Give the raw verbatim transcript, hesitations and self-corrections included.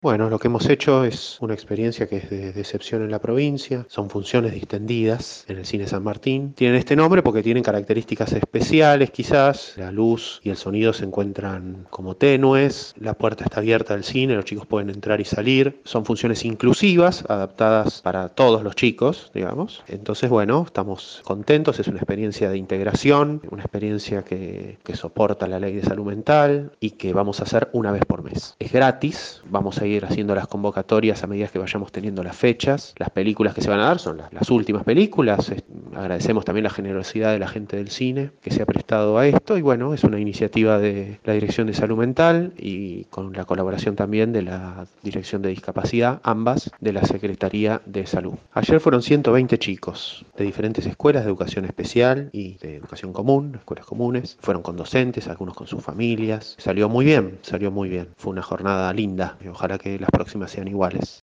Bueno, lo que hemos hecho es una experiencia que es de, de excepción en la provincia. Son funciones distendidas en el Cine San Martín. Tienen este nombre porque tienen características especiales, quizás. La luz y el sonido se encuentran como tenues. La puerta está abierta al cine, los chicos pueden entrar y salir. Son funciones inclusivas, adaptadas para todos los chicos, digamos. Entonces, bueno, estamos contentos. Es una experiencia de integración, una experiencia que, que soporta la ley de salud mental y que vamos a hacer una vez por mes. Es gratis. Vamos a ir haciendo las convocatorias a medida que vayamos teniendo las fechas. Las películas que se van a dar son las, las últimas películas. Agradecemos también la generosidad de la gente del cine que se ha prestado a esto y bueno, es una iniciativa de la Dirección de Salud Mental y con la colaboración también de la Dirección de Discapacidad, ambas de la Secretaría de Salud. Ayer fueron ciento veinte chicos de diferentes escuelas de educación especial y de educación común, escuelas comunes. Fueron con docentes, algunos con sus familias. Salió muy bien, salió muy bien. Fue una jornada linda y ojalá que las próximas sean iguales.